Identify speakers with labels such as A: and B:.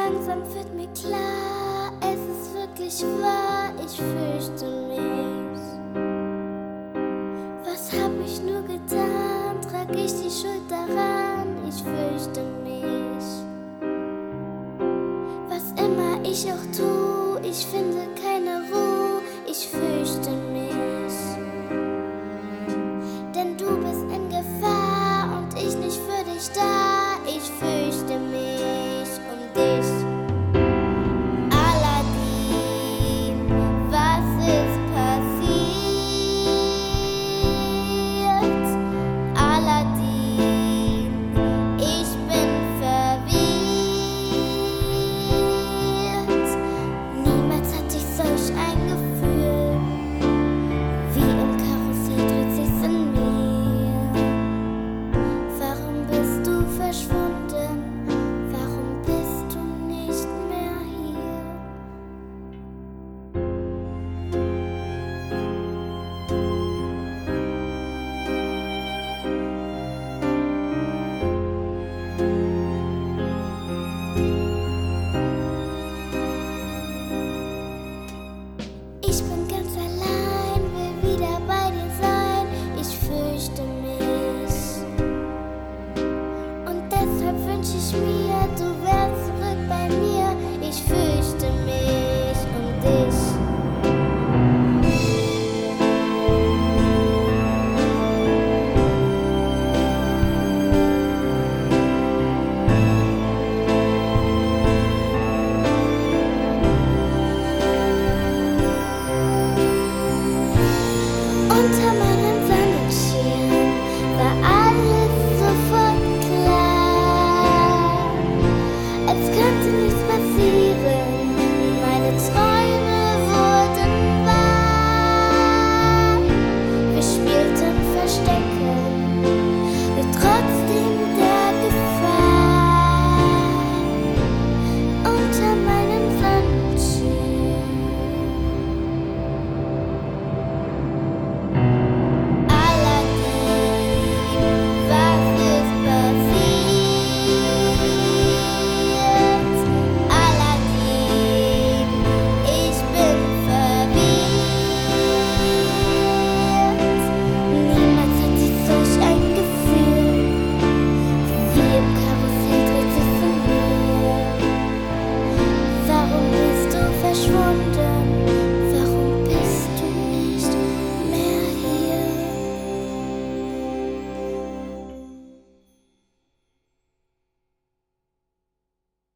A: Langsam wird mir klar, es ist wirklich wahr, ich fürchte mich. Was hab ich nur getan? Trag ich die Schuld daran? Ich fürchte mich. Was immer ich auch tu, ich finde keine Ruhe, ich fürchte mich.